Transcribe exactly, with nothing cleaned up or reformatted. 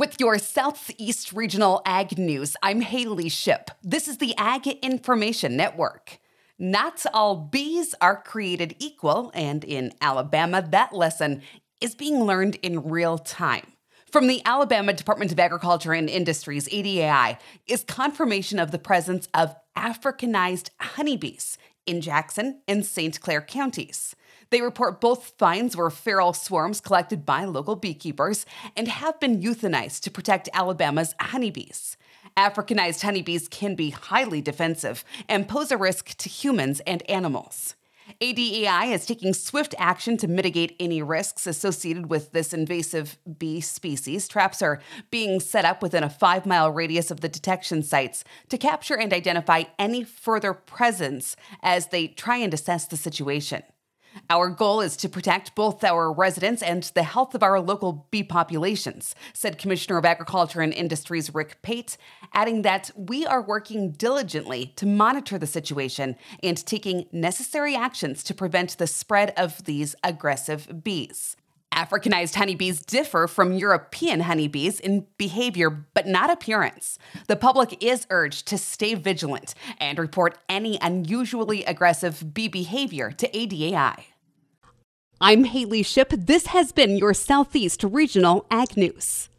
With your Southeast Regional Ag News, I'm Haley Ship. This is the Ag Information Network. Not all bees are created equal, and in Alabama, that lesson is being learned in real time. From the Alabama Department of Agriculture and Industries, A D A I, is confirmation of the presence of Africanized honeybees in Jackson and Saint Clair counties. They report both finds were feral swarms collected by local beekeepers and have been euthanized to protect Alabama's honeybees. Africanized honeybees can be highly defensive and pose a risk to humans and animals. A D A I is taking swift action to mitigate any risks associated with this invasive bee species. Traps are being set up within a five-mile radius of the detection sites to capture and identify any further presence as they try and assess the situation. Our goal is to protect both our residents and the health of our local bee populations, said Commissioner of Agriculture and Industries Rick Pate, adding that we are working diligently to monitor the situation and taking necessary actions to prevent the spread of these aggressive bees. Africanized honeybees differ from European honeybees in behavior, but not appearance. The public is urged to stay vigilant and report any unusually aggressive bee behavior to A D A I. I'm Haley Ship. This has been your Southeast Regional Ag News.